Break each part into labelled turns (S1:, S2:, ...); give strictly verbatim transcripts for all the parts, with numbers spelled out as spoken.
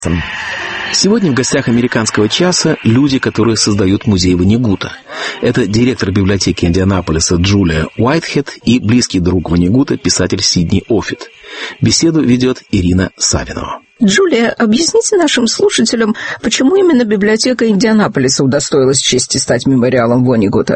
S1: Сегодня в гостях «Американского часа» люди, которые создают музей Воннегута. Это директор библиотеки Индианаполиса Джулия Уайтхед и близкий друг Воннегута, писатель Сидни Оффит. Беседу ведет Ирина Савинова.
S2: Джулия, объясните нашим слушателям, почему именно библиотека Индианаполиса удостоилась чести стать мемориалом Воннегута?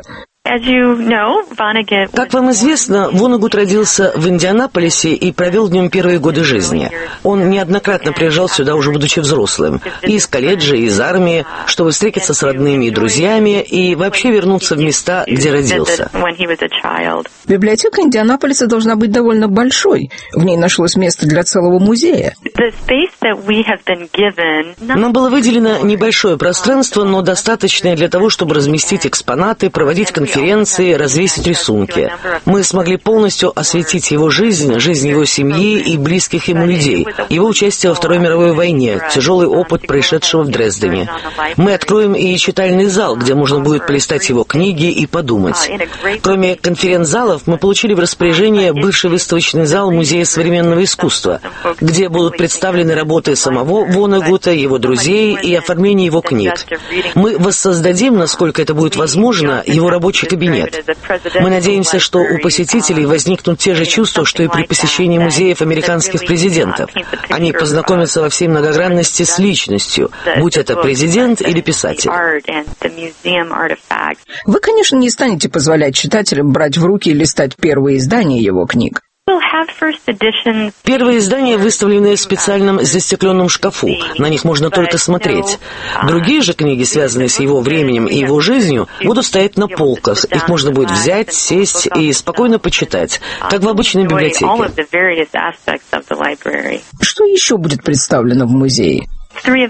S3: Как вам известно, Воннегут родился в Индианаполисе и провел в нем первые годы жизни. Он неоднократно приезжал сюда, уже будучи взрослым, и из колледжа, и из армии, чтобы встретиться с родными и друзьями, и вообще вернуться в места, где родился.
S2: Библиотека Индианаполиса должна быть довольно большой. В ней нашлось место для целого музея.
S3: Нам было выделено небольшое пространство, но достаточное для того, чтобы разместить экспонаты, проводить конференции, конференции, развесить рисунки. Мы смогли полностью осветить его жизнь, жизнь его семьи и близких ему людей, его участие во Второй мировой войне, тяжелый опыт происшедшего в Дрездене. Мы откроем и читальный зал, где можно будет полистать его книги и подумать. Кроме конференц-залов, мы получили в распоряжение бывший выставочный зал Музея современного искусства, где будут представлены работы самого Воннегута, его друзей и оформление его книг. Мы воссоздадим, насколько это будет возможно, его рабочий кабинет. Мы надеемся, что у посетителей возникнут те же чувства, что и при посещении музеев американских президентов. Они познакомятся во всей многогранности с личностью, будь это президент или писатель.
S2: Вы, конечно, не станете позволять читателям брать в руки и листать первые издания его книг.
S3: Первые издания выставлены в специальном застекленном шкафу. На них можно только смотреть. Другие же книги, связанные с его временем и его жизнью, будут стоять на полках. Их можно будет взять, сесть и спокойно почитать, как в обычной библиотеке.
S2: Что еще будет представлено в музее?
S3: Трое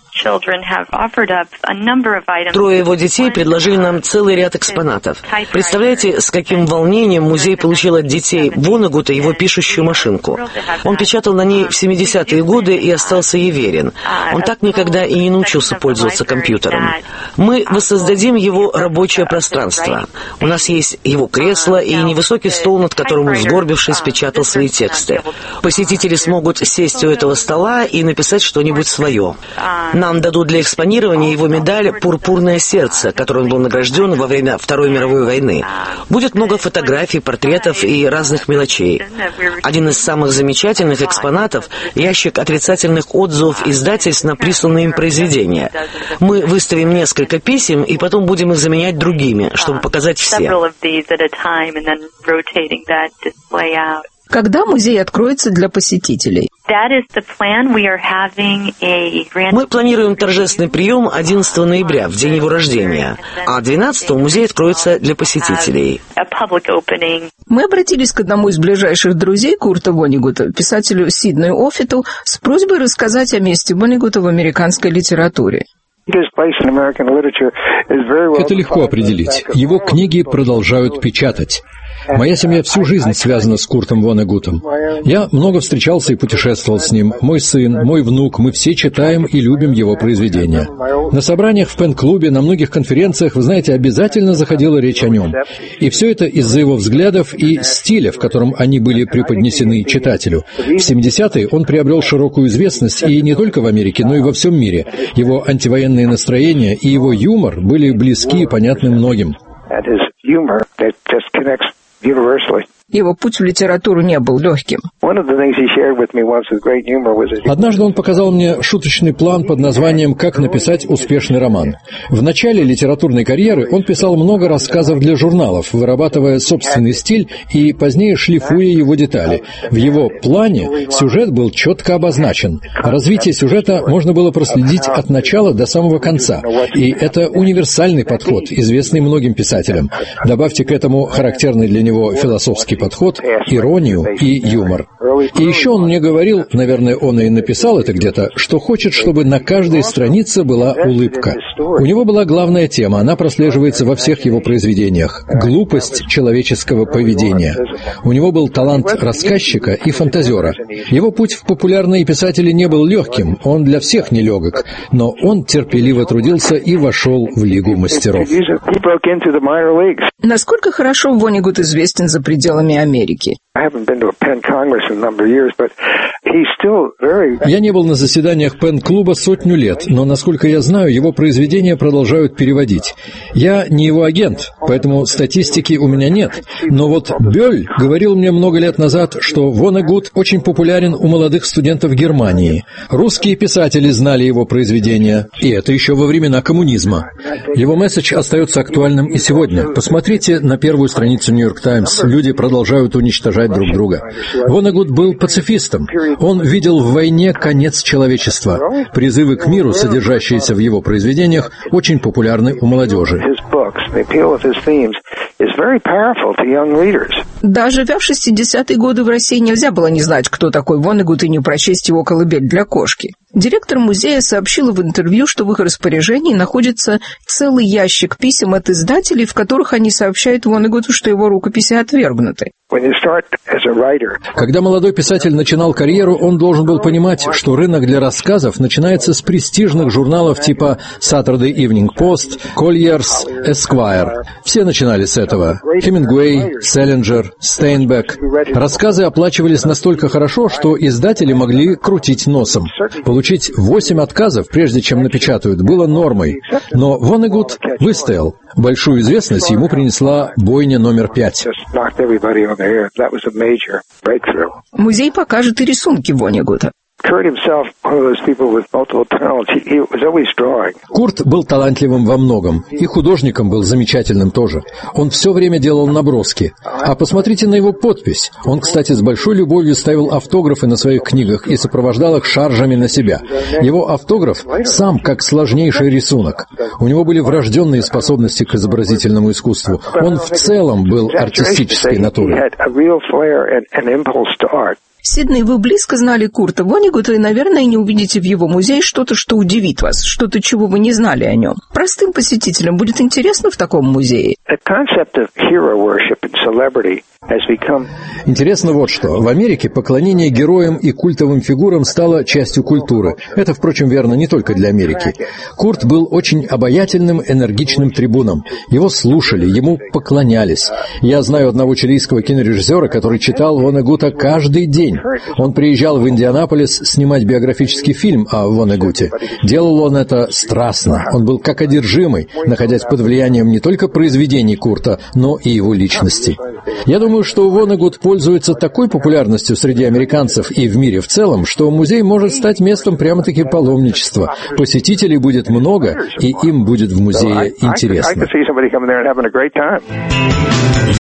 S3: его детей предложили нам целый ряд экспонатов. Представляете, с каким волнением музей получил от детей Воннегута его пишущую машинку. Он печатал на ней в семидесятые годы и остался ей верен. Он так никогда и не научился пользоваться компьютером. Мы воссоздадим его рабочее пространство. У нас есть его кресло и невысокий стол, над которым он, сгорбившись, печатал свои тексты. Посетители смогут сесть у этого стола и написать что-нибудь свое. Нам дадут для экспонирования его медаль «Пурпурное сердце», которой он был награжден во время Второй мировой войны. Будет много фотографий, портретов и разных мелочей. Один из самых замечательных экспонатов – ящик отрицательных отзывов издательств на присланные им произведения. Мы выставим несколько писем и потом будем их заменять другими, чтобы показать все.
S2: Когда музей откроется для посетителей?
S3: Мы планируем торжественный прием одиннадцатого ноября, в день его рождения, а двенадцатого музей откроется для посетителей.
S2: Мы обратились к одному из ближайших друзей Курта Воннегута, писателю Сиднию Оффиту, с просьбой рассказать о месте Воннегута в американской литературе.
S4: Это легко определить. Его книги продолжают печатать. Моя семья всю жизнь связана с Куртом Воннегутом. Я много встречался и путешествовал с ним. Мой сын, мой внук, мы все читаем и любим его произведения. На собраниях в пен-клубе, на многих конференциях, вы знаете, обязательно заходила речь о нем. И все это из-за его взглядов и стиля, в котором они были преподнесены читателю. В семидесятые он приобрел широкую известность и не только в Америке, но и во всем мире. Его антивоенные настроения и его юмор были близки и понятны многим.
S2: Его путь в литературу не был легким.
S4: Однажды он показал мне шуточный план под названием «Как написать успешный роман». В начале литературной карьеры он писал много рассказов для журналов, вырабатывая собственный стиль и позднее шлифуя его детали. В его плане сюжет был четко обозначен. Развитие сюжета можно было проследить от начала до самого конца. И это универсальный подход, известный многим писателям. Добавьте к этому характерный для него философский подход, иронию и юмор. И еще он мне говорил, наверное, он и написал это где-то, что хочет, чтобы на каждой странице была улыбка. У него была главная тема, она прослеживается во всех его произведениях – глупость человеческого поведения. У него был талант рассказчика и фантазера. Его путь в популярные писатели не был легким, он для всех нелегок, но он терпеливо трудился и вошел в Лигу мастеров.
S2: Насколько хорошо Воннегут известен за пределами Северной Америки.
S4: Я не был на заседаниях Пен-клуба сотню лет, но, насколько я знаю, его произведения продолжают переводить. Я не его агент, поэтому статистики у меня нет. Но вот Бёль говорил мне много лет назад, что Воннегут очень популярен у молодых студентов Германии. Русские писатели знали его произведения, и это еще во времена коммунизма. Его месседж остается актуальным и сегодня. Посмотрите на первую страницу «Нью-Йорк Таймс». Люди продолжают уничтожать друг друга. Воннегут был пацифистом. Он видел в войне конец человечества. Призывы к миру, содержащиеся в его произведениях, очень популярны у молодежи.
S2: Да, живя в шестидесятые годы в России, нельзя было не знать, кто такой Воннегут, и не прочесть его «Колыбель для кошки». Директор музея сообщила в интервью, что в их распоряжении находится целый ящик писем от издателей, в которых они сообщают Воннегуту, что его рукописи отвергнуты.
S4: Когда молодой писатель начинал карьеру, он должен был понимать, что рынок для рассказов начинается с престижных журналов типа Saturday Evening Post, Collier's, Esquire. Все начинали с этого. Хемингуэй, Селлинджер, Стейнбек. Рассказы оплачивались настолько хорошо, что издатели могли крутить носом. Получить восемь отказов, прежде чем напечатают, было нормой. Но Воннегут выстоял. Большую известность ему принесла бойня номер пять.
S2: Музей покажет и рисунки Воннегута.
S4: Курт был талантливым во многом, и художником был замечательным тоже. Он все время делал наброски. А посмотрите на его подпись. Он, кстати, с большой любовью ставил автографы на своих книгах и сопровождал их шаржами на себя. Его автограф сам как сложнейший рисунок. У него были врожденные способности к изобразительному искусству. Он в целом был артистической натурой.
S2: Сидней, вы близко знали Курта Воннегута и, наверное, не увидите в его музее что-то, что удивит вас, что-то, чего вы не знали о нем. Простым посетителям будет интересно в таком музее?
S4: Интересно вот что. В Америке поклонение героям и культовым фигурам стало частью культуры. Это, впрочем, верно не только для Америки. Курт был очень обаятельным, энергичным трибуном. Его слушали, ему поклонялись. Я знаю одного чилийского кинорежиссера, который читал Воннегута каждый день. Он приезжал в Индианаполис снимать биографический фильм о Воннегуте. Делал он это страстно. Он был как одержимый, находясь под влиянием не только произведений Курта, но и его личности. Я думаю, что Воннегут пользуется такой популярностью среди американцев и в мире в целом, что музей может стать местом прямо-таки паломничества. Посетителей будет много, и им будет в музее интересно.